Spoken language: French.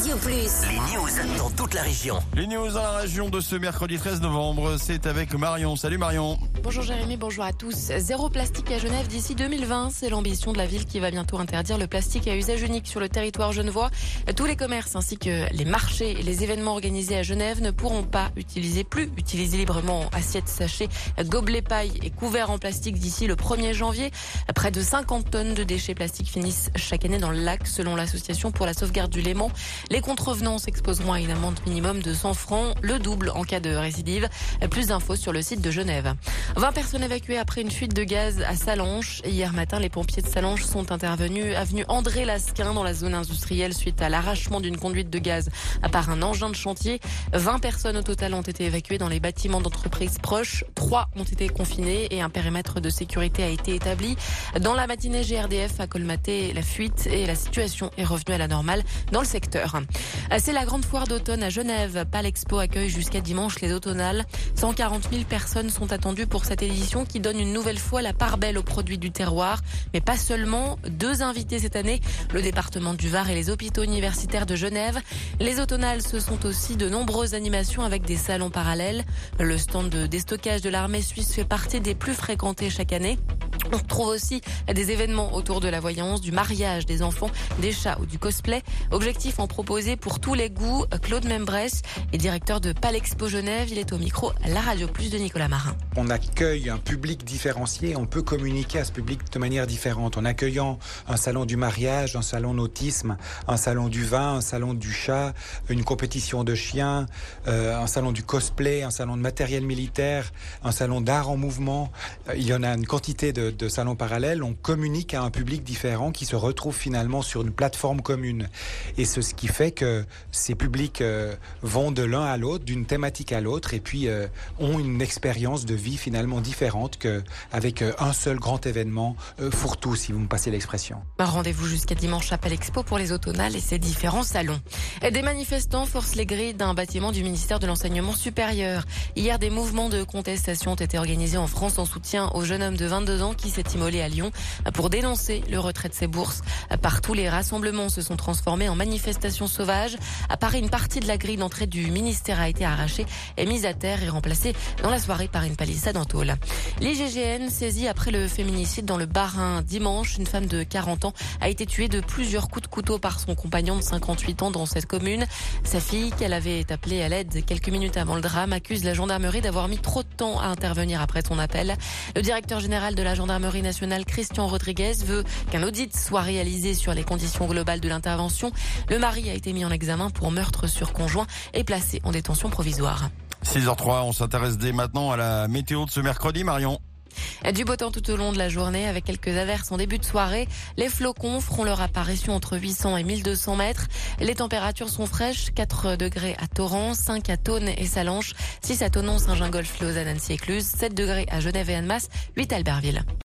Radio Plus. Les news dans toute la région. Les news dans la région de ce mercredi 13 novembre, c'est avec Marion. Salut Marion. Bonjour Jérémy, bonjour à tous. Zéro plastique à Genève d'ici 2020, c'est l'ambition de la ville qui va bientôt interdire le plastique à usage unique sur le territoire genevois. Tous les commerces ainsi que les marchés et les événements organisés à Genève ne pourront pas utiliser librement assiettes, sachets, gobelets, pailles et couverts en plastique d'ici le 1er janvier. Près de 50 tonnes de déchets plastiques finissent chaque année dans le lac selon l'association pour la sauvegarde du Léman. Les contrevenants s'exposeront à une amende minimum de 100 francs, le double en cas de récidive. Plus d'infos sur le site de Genève. 20 personnes évacuées après une fuite de gaz à Sallanches. Hier matin, les pompiers de Sallanches sont intervenus avenue André Lasquin dans la zone industrielle suite à l'arrachement d'une conduite de gaz par un engin de chantier. 20 personnes au total ont été évacuées dans les bâtiments d'entreprises proches. 3 ont été confinées et un périmètre de sécurité a été établi. Dans la matinée, GRDF a colmaté la fuite et la situation est revenue à la normale dans le secteur. C'est la grande foire d'automne à Genève. Palexpo accueille jusqu'à dimanche les automnales. 140 000 personnes sont attendues pour cette édition qui donne une nouvelle fois la part belle aux produits du terroir. Mais pas seulement. 2 invités cette année, le département du Var et les hôpitaux universitaires de Genève. Les automnales, ce sont aussi de nombreuses animations avec des salons parallèles. Le stand de déstockage de l'armée suisse fait partie des plus fréquentés chaque année. On trouve aussi des événements autour de la voyance, du mariage des enfants, des chats ou du cosplay. Objectif en proposer pour tous les goûts. Claude Membresse est directeur de Palexpo Genève. Il est au micro La Radio Plus de Nicolas Marin. On accueille un public différencié, on peut communiquer à ce public de manière différente. En accueillant un salon du mariage, un salon nautisme, un salon du vin, un salon du chat, une compétition de chiens, un salon du cosplay, un salon de matériel militaire, un salon d'art en mouvement. Il y en a une quantité de salons parallèles. On communique à un public différent qui se retrouve finalement sur une plateforme commune. Et c'est ce qui fait que ces publics vont de l'un à l'autre, d'une thématique à l'autre, et puis ont une expérience de vie finalement différente qu'avec un seul grand événement fourre-tout, si vous me passez l'expression. Rendez-vous jusqu'à dimanche à Palexpo pour les automnales et ses différents salons. Des manifestants forcent les grilles d'un bâtiment du ministère de l'Enseignement supérieur. Hier, des mouvements de contestation ont été organisés en France en soutien au jeune homme de 22 ans qui s'est immolé à Lyon pour dénoncer le retrait de ses bourses. Partout, les rassemblements se sont transformés en manifestations sauvages. À Paris, une partie de la grille d'entrée du ministère a été arrachée et mise à terre et remplacée dans la soirée par une palissade en tôle. L'IGGN saisit après le féminicide dans le Bas-Rhin. Dimanche, une femme de 40 ans a été tuée de plusieurs coups de couteau par son compagnon de 58 ans dans cette commune. Sa fille, qu'elle avait appelée à l'aide quelques minutes avant le drame, accuse la gendarmerie d'avoir mis trop de temps à intervenir après son appel. Le directeur général de la gendarmerie nationale, Christian Rodriguez, veut qu'un audit soit réalisé sur les conditions globales de l'intervention. Le mari a été mis en examen pour meurtre sur conjoint et placé en détention provisoire. 6h03, on s'intéresse dès maintenant à la météo de ce mercredi, Marion. Du beau temps tout au long de la journée avec quelques averses en début de soirée. Les flocons feront leur apparition entre 800 et 1200 mètres. Les températures sont fraîches, 4 degrés à Torrent, 5 à Thônes et Sallanches, 6 à Thonon, Saint-Gingolph, Lausanne, Annecy, Écluse, 7 degrés à Genève et Annemasse, 8 à Albertville.